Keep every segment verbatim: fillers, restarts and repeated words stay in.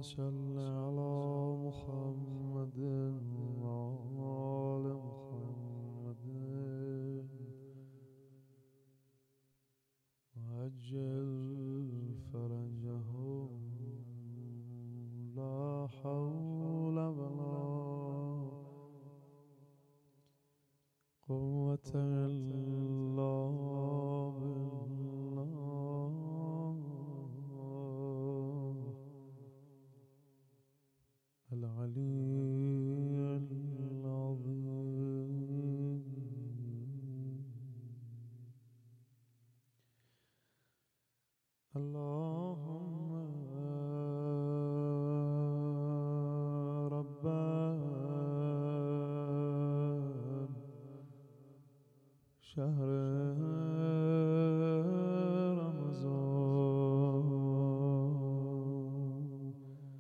صل على محمد وآل محمد وعجل فرجهم لا حول ولا قوة إلا بالله العلي العظيم. اللهم رب شهر رمضان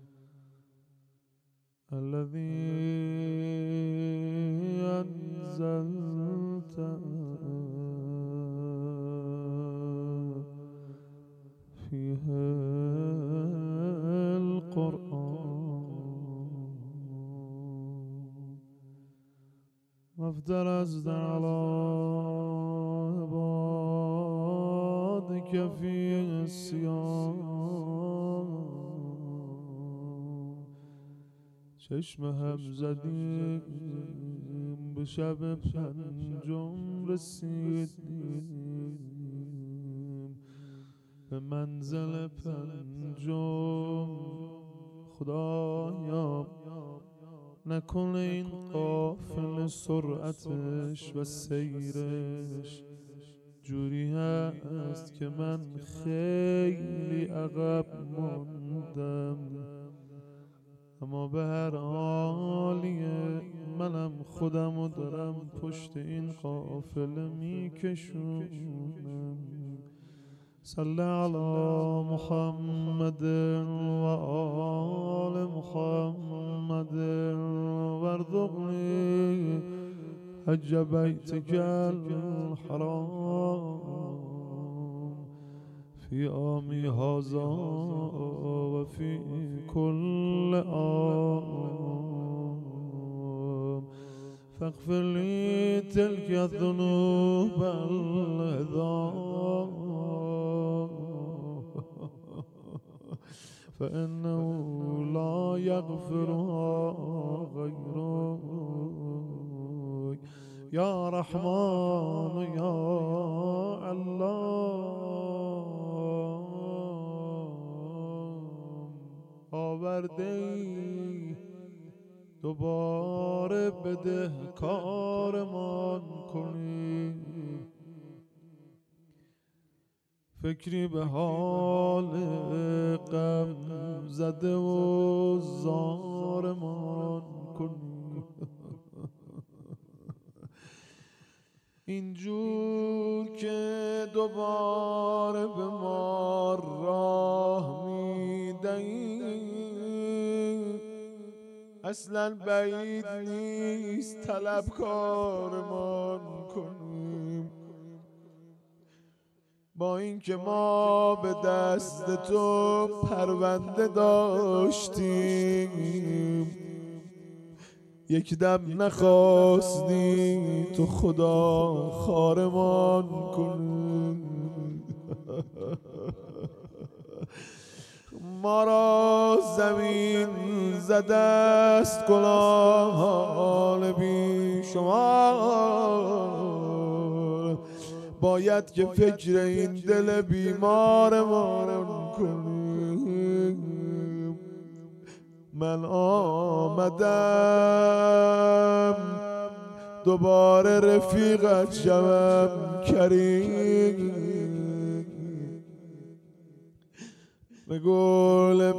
الذي أنزلت فيه القرآن وافترضت على عبادك فيه الصيام چشم هم زدیم به شب پنجم رسیدیم به منزل پنجم. خدایا نکنه این قافله سرعتش و سیرش جوری هست که من خیلی عقب ماندم، اما به هر حالیه منم خودمو دارم پشت این قافله میکشونم. صل علی محمد و آل محمد وارزقنی حج بیتک الحرام فی عامی هذا و فی کل عام فاغفر لی تلک الذنوب العظام فإنه لا يغفرها غيرك يا رحمن يا الله. آوردی دوباره بده کارمان کنی، فکری به حال غم زده و زارمان کنی. اینجور که دوباره به ما راه میدهی اصلا بعید نیست طلبکارمان کنیم. با اینکه ما به دست تو پرونده داشتیم یک دم نخواستی تو خدا خارمان کنی. ما را زمین زده است گلال بی شما، باید که فکر این دل بیمارمان کنیم. من آمدم دوباره رفیقت شوم کریم، به قول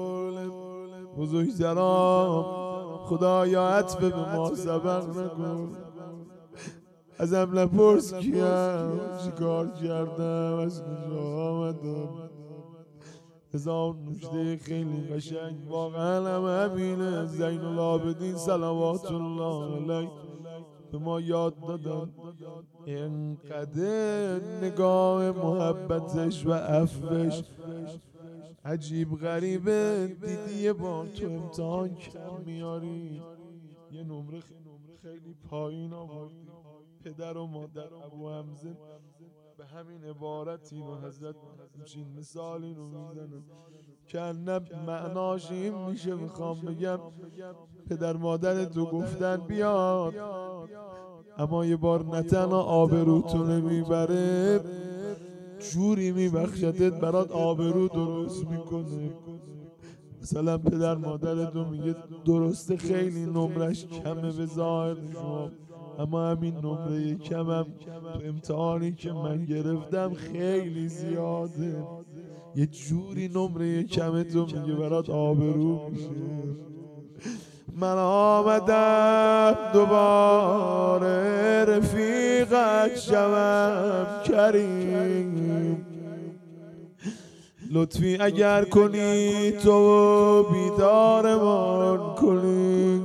بزرگزران خدایا عطف به ما سبق نکن. ازم نپرس کیم چیکار کردم از کجا آمدم. هزار نکته خیلی قشنگ واقعا هم همینه. زین العابدین صلوات الله علیه به ما یاد دادن اینقدر نگاه محبتش و عفوش عجیب غریبه دیدی یه بار تو امتحان کم میاری، یه نمره خیلی پایین آوردی. پدر و مادر ابو حمزه به همین عبارت اینو حضرت همچین مثال اینو میزنن که نه معناش این میشه. میخوام بگم پدر مادر تو گفتن بیاد، اما یه بار نه تنها آبروتو نمیبره، جوری میبخشتت برات آبرو درست میکنه. مثلا پدر مادرتو میگه درسته خیلی نمرش کمه به ظاهر شما، اما همین نمره کمم تو امتحانی که من گرفتم خیلی زیاده. یه جوری نمره کم تو میگه برات آبرو میشه. من آمدم دوباره رفیقت شوم کریم، لطفی اگر کنی تو بیدارمان کنی.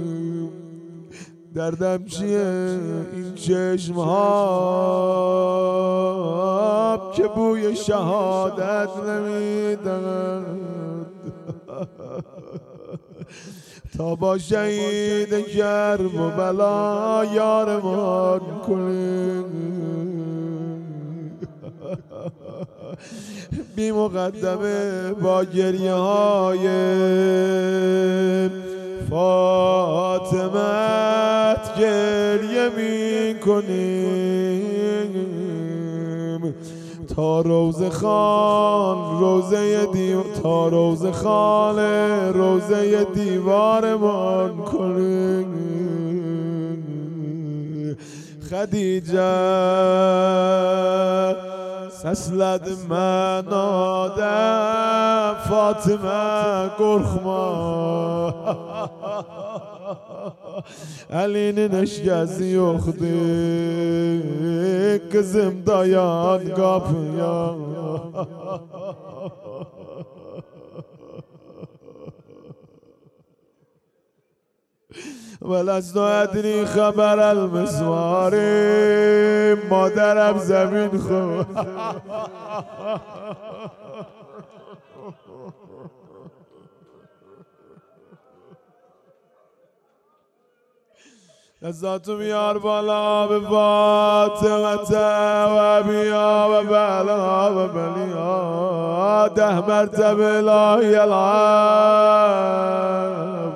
دردم چیه این چشم ها که بوی شهادت نمیدهند، تا با شهید کرب و بلا یارمان کنی. بی مقدمه با گریه های فاطمت گریه می کنیم، تا روزه خان روزه دیو تا روزه خان روزه دیوارمان کنیم. خدیجه سسلد من آدم فاطمه گرخما Ali'nin eşkısı yoktu, kızım dayan kapıya. ولست ادری خبر المسوار مادرم زمین خورد. دستاتو بیار بالا به فاطمه و بیا و بلا و بلیا، ده مرتبه الهی العب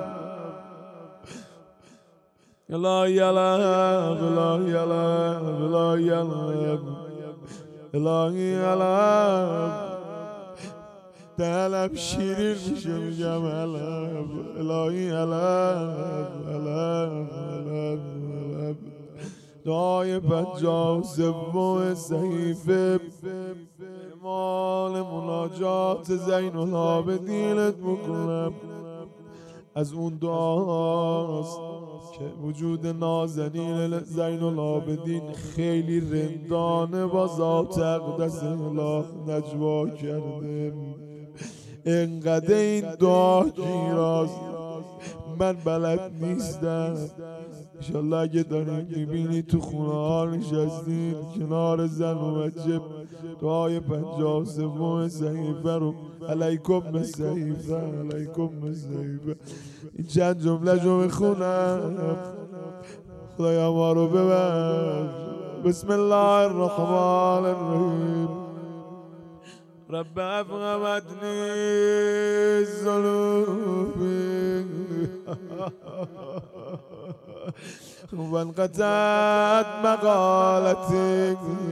الهی العب الهی العب الهی العب الهی العب. دلم شیرین میشه میگم العب الهی العب العب العب العب. دعای پنجاه و سوم صحیفه مال مناجات زین العابدینت بکنم. از اون دعاست که وجود نازنین زین العابدین خیلی رندانه با ذات اقدس اله نجوا کرده. انقدر این دعا گیراست من بلد نیستم. انشالله اگه داریم میبینی تو خونه ها نشستین کنار زن و بچه، دعای پنجاه و سوم صحیفه رو علیکم صحیفه علیکم صحیفه این چند جمله جو بخونم. خدایا ما رو ببخش. بسم الله الرحمن الرحیم. رب افغمتنی ذنوبی وانقطعت مقالتی،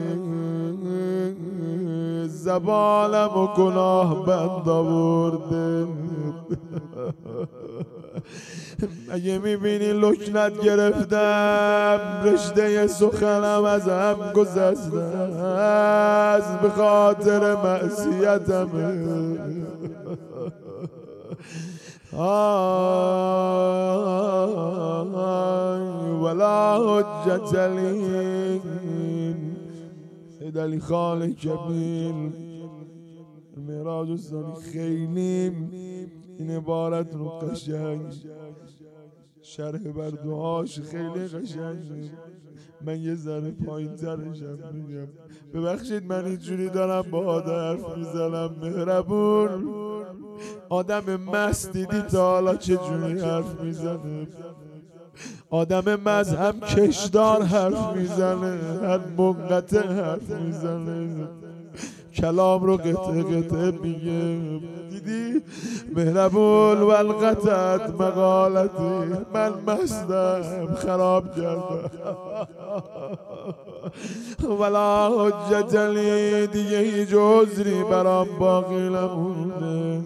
زبانم و گناه بند آورده. اگه میبینی لکنت گرفتم رشته سخنم از هم گذشته است به خاطر معصیتم. ولا حجت لی. سید علی خان کبیر معراج الثانی خیلی این عبارت رو قشنگ شرح بر دعاش خیلی قشنگه. من یه ذره پایین ترشم میگم ببخشید من اینجوری دارم با حرف میزنم. مهربون آدم مست دیدی تا حالا چجوری حرف میزنه؟ آدم مذهب کشدار حرف میزنه، هر منقطع حرف میزنه، کلام رو قطعه قطعه میگه. دیدی مهربون والقطعت مقالتی، من مستم خراب کردم ولا حجت لی، دیگه هیچ عذری برام باقی نمونده.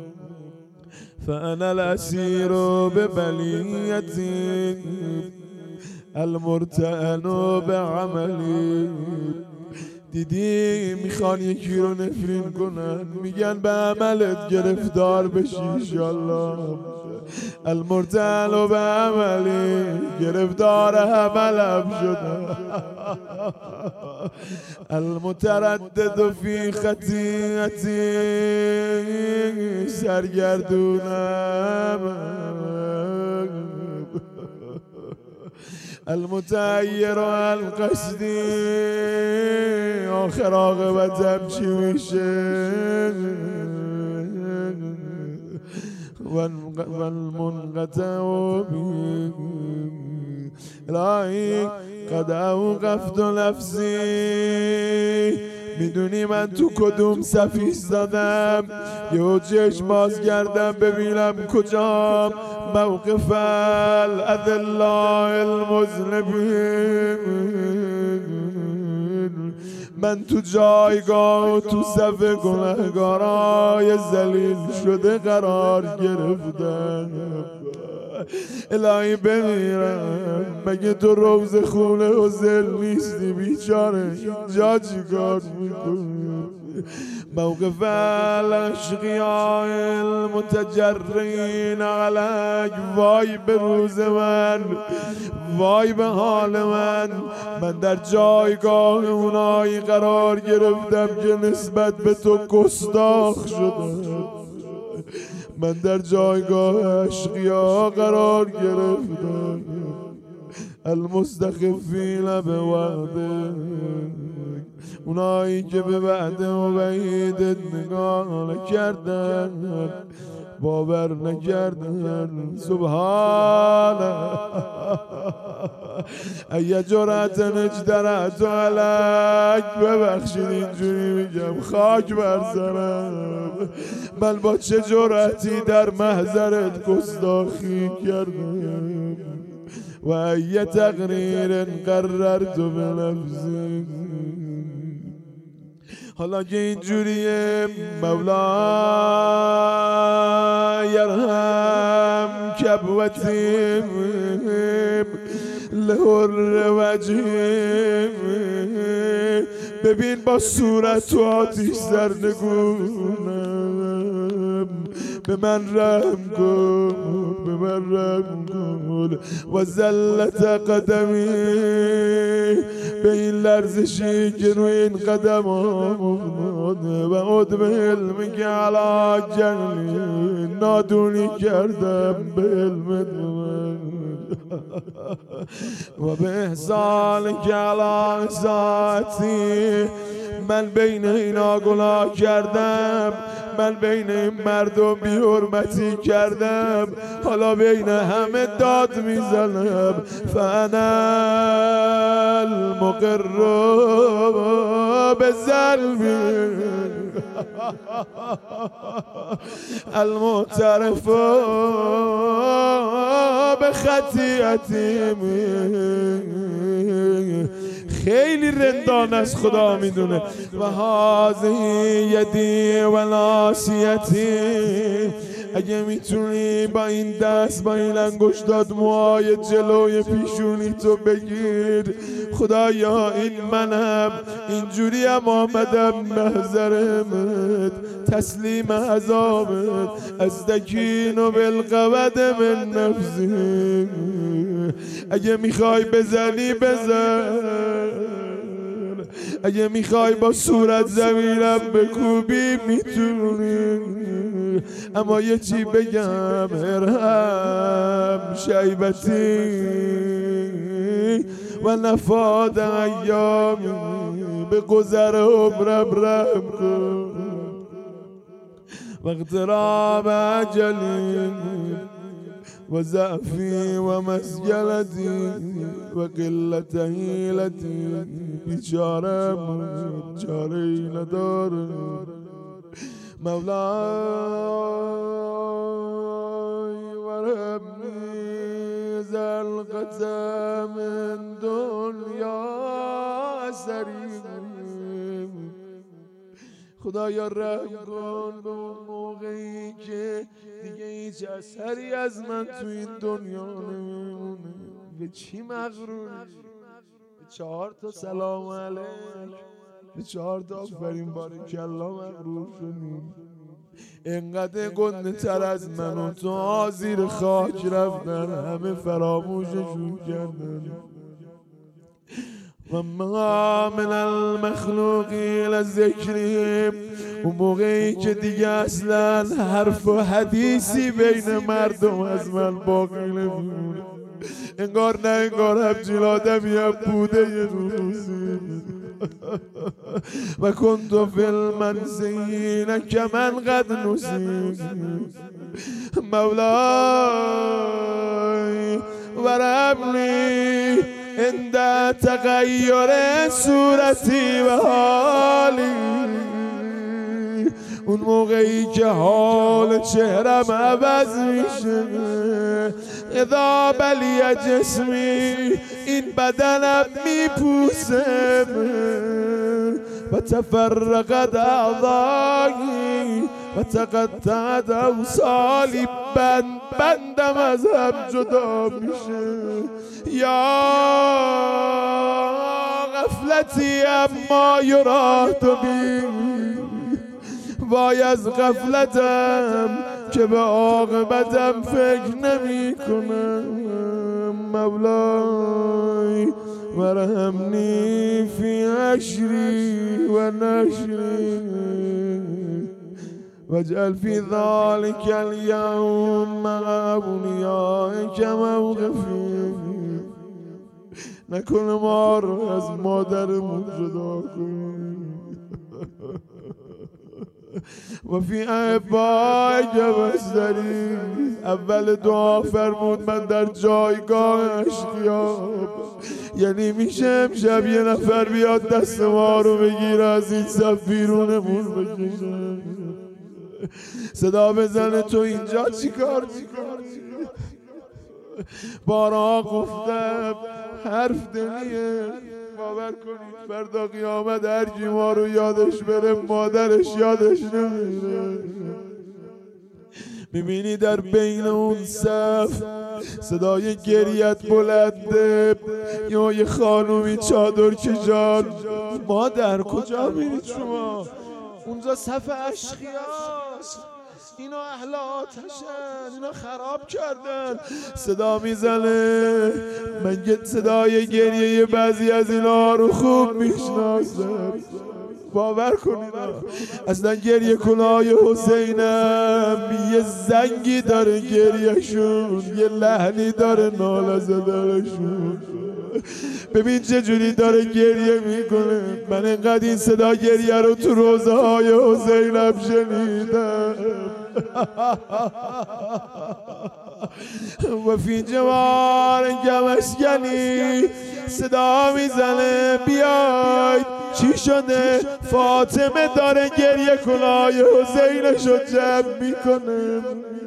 فانا الاسیر ببلیتی المرتهن بعملی. دیدی میخوان یکی رو نفرین کنن، میگن به عملت گرفتار بشی انشالله. المرتهن بعملی، گرفتار عملم شدم. المتردد فی خطیئتی، سرگردونم. المتعیر القصدی، آخر عاقبتم چی میشه؟ والمنقطع بی الهی قد اوقفت نفسی. میدونی من تو کدوم صفیح زدم؟ یه چشم باز کردم ببینم کجام. موقف الاذلاء المذنبین، من تو جایگاه و تو صف گناهگارای ذلیل شده قرار گرفتم. الهی بمیرم، مگه تو روز خونه و زل نیستی بیچاره؟ اینجا چی کار میکنی؟ موقف الاشقیاء المتجرین علک، وای به روز من، وای به حال من. من در جایگاه اونایی قرار گرفتم که نسبت به تو گستاخ شدم. من در جایگاه اشقیا قرار گرفتم. المستخفین به وعده، اونایی که به وعده و وعیدت نگاه نکردن، باور نکردن. سبحانه ای جرأت اجترأت علک. ببخشید اینجوری میگم، خاک بر سرم. من با چه جرأتی در محضرت گستاخی کردم؟ و ای تقریر قررت بنفسی. حالا که اینجوریه مولا یرحم کبوتیم لهر وجهیم. ببین با صورت و آتیش سرنگونم، به من رحم کن، به من رحم کن. و زلت قدمی، به این لرزشی که روی این قدم آمده. و عدم علمی که علا جلی، نادونی کردم به علمت من. و به احسان که علا ذاتی، من بین اینا گناه کردم. من بین این مردم بی حرمتی کردم، حالا بین همه داد میزنم. فانا المقر بظلمی المعترف بخطیئتی. خیلی رندان از خدا میدونه. و هذه یدی و ناصیتی، اگه میتونی با این دست، با این انگشتات موهای جلوی پیشونی تو بگیر. خدایا این منم، اینجوری هم آمدم محضرمت، تسلیم عذابت. از دکین و بالقود من نفسی، اگه میخوای بزنی بزن، اگه میخوای با صورت زمینم بکوبی میتونی. اما یه چی بگم ارحم شیبتی و نفاد ایامی به گذر عمرم رحم کن و اقتراب اجلی و ضعفی و مسگلتی و قلت حیلتی بیچارم چاره ای نداره مولای ورحمنی زلقت من دنیا سریم خدایا رحم کن به اون موقعی که دیگه هیچ اثری از من تو این دنیا نمیمونه به چی مغروری به چهار تا سلام علیک به چهار تا آفرین بارکالله مغرور شدیم انقدر گنده تر از من و تو زیر خاک رفتن همه فراموششون کردن و ما من المخلوقین ذکریم اون موقعی که دیگه اصلا حرف و حدیثی بین مردم از من باقی نمیمونه انگار نه انگار همچین آدمی هم بوده یه روزی و کنتو فی المنسین که من قد نسیم مولای ورحمنی عند تغییر صورتی و حالی اون موقعی که حال چهرم عوض میشه اذا بلی جسمی این بدنم میپوسه و تفرقت اعضایی و تقطعت اوصالی بند بندم از هم جدا میشه یا غفلتی اما یراد بی وای از غفلتم که به عاقبتم فکر نمی کنم مولای ورحمنی فی عشری و نشری واجعل فی ذلک الیوم مع اولیائک موقفی نکن ما رو از مادرمون جدا کن و فی احبائک بستری اول دعا فرمود من در جایگاه اشتیاق یعنی میشه امشب یه نفر بیاد دست ما رو بگیره از این صف بیرونمون بکشه صدا بزنه تو اینجا چیکار میکنی بارها گفتم حرف دلیه باور کنید فردا قیامت هر کی ما رو یادش بره مادرش یادش نمیره میبینی در بین اون صف صدای گریت بلنده یا یه خانومی چادر کشان مادر کجا میرید شما اونجا صف اشخیاست اینا اهل آتشن اینا خراب کردن صدا میزنه من صدای گریه بعضی از اینا رو خوب میشناسم باور کنید اصلا گریه کنای حسینم یه زنگی داره گریهشون یه لحنی داره ناله زدنشون ببین چه جوری داره گریه میکنه من انقدر این صدا گریه رو تو روزه های حسینم شنیدم و فی جوار گمشگنی صدا میزنه بیاید چی شده فاطمه داره گریه کنای حسینشو جمع میکنه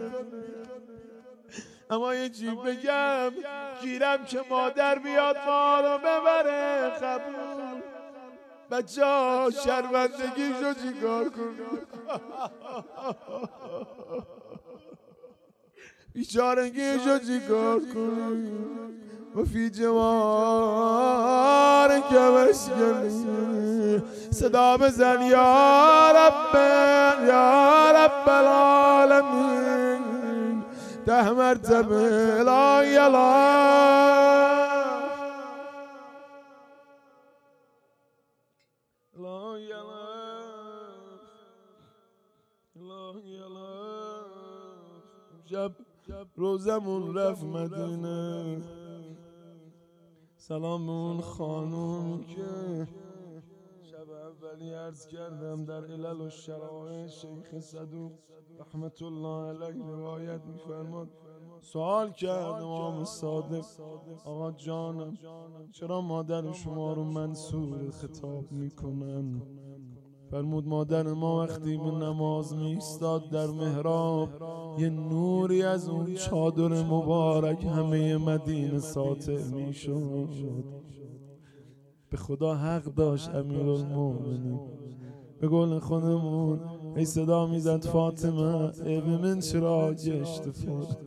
اما یه چی بگم گیرم که مادر بیاد ما رو ببره قبول بچه ها شرمندگیشو چیکار کنیم بیچارگیشو چیکار کنیم و فی جوار که مسکنی صدا بزن یا رب یا رب العالمین ده مرتبه لا اله لا اله لا اله شب روزمون رفت مدینه، سلام به اون خانومی که شب اولی عرض کردم در علل و شرائع شیخ صدوق رحمت الله علیه روایت میفرماد. سوال کرد امام صادق آقا جانم چرا مادر شما رو منصور خطاب میکنن؟ فرمود مادر ما وقتی به نماز می ایستاد در محراب یه نوری از اون چادر مبارک همه مدینه ساطع می شد. به خدا حق داشت امیرالمومنین. به قول خودمون ای صدا می زد فاطمه ای به من چرا گشت فرد.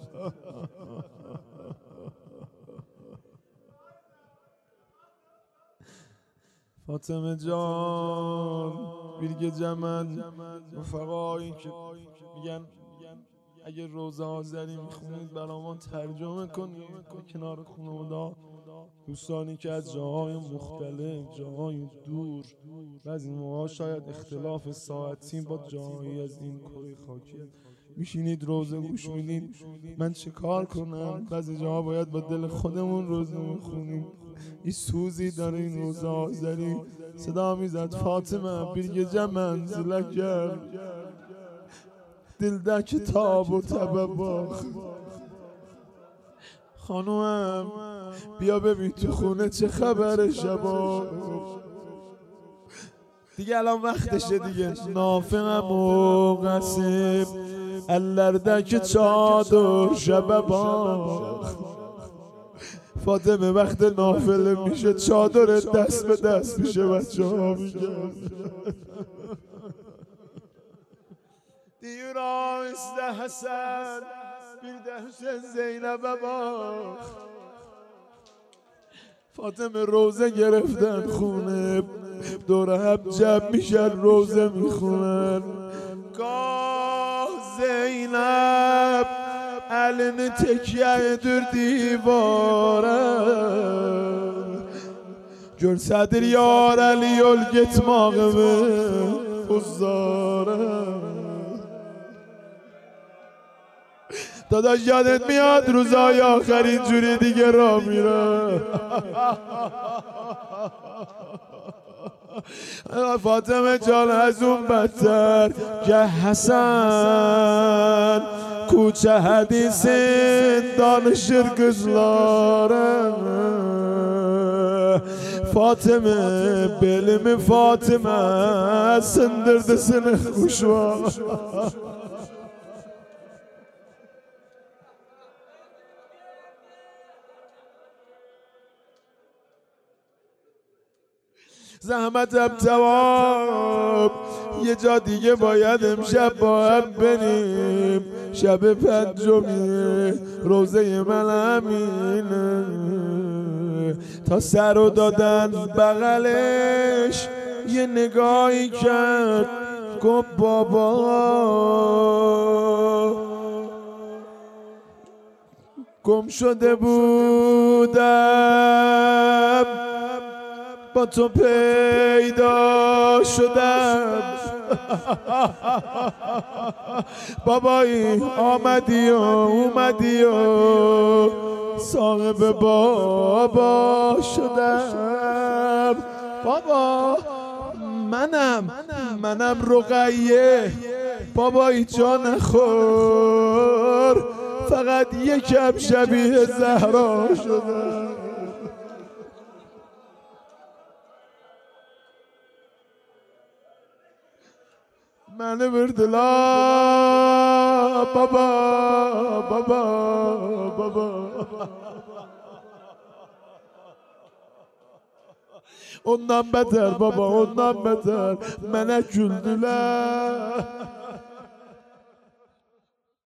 فاطمه جان بیرگ جمن رفقایی که میگن اگه روزه آذری میخونید برا ما ترجمه کنید کنار خانواده، دوستانی که از جاهای مختلف جاهای دور بعضی موقع شاید اختلاف ساعتی با جایی از این کره خاکی میشینید روزه گوش میدید، من چه کار کنم؟ بعضی جاها باید با دل خودمون روزه میخونیم. این سوزی داره این روزه آذری. صدا میزد فاطمه بیرگ جمن زلگر دل در کتاب و تبباخ. خانوم بیا ببین تو خونه چه خبر شبا دیگه، الان وقتشه دیگه. نافقم و قصیب اللردک چادر شبباخ. فاطمه وقت نافله میشه چادر دست به دست میشه بچه ها میگن دیورا مثل حسن بیرده حسین زینب باخ. فاطمه روزه گرفتن خونه دور هم جمع میشن روزه میخونن. گاه زینب elini tekiyedir divara Görsedir yar eli yol gitmağımı uzara. داداش یادت میاد روزای آخر اینجوری دیگه را میره. فاطمه جان از اون بدتر که حسن کوچه حدیثin danışır kızlara. Fatime belimi Fatime sındırdı seni kuşva. زحمتم تواب یه جا دیگه باید امشب با هم بریم. شب پنجمی روزه من همینه. تا سر رو دادن بغلش یه نگاهی کرد گفت بابا گم شده بودم با تو پیدا شدم. بابایی آمدی و اومدی و صاحب بابا شدم. بابا منم منم رقیه. بابایی جا نخور فقط یکم شبیه زهرا شدم. منو بردلا بابا بابا بابا. Ondan beter baba ondan beter. Mene güldüler.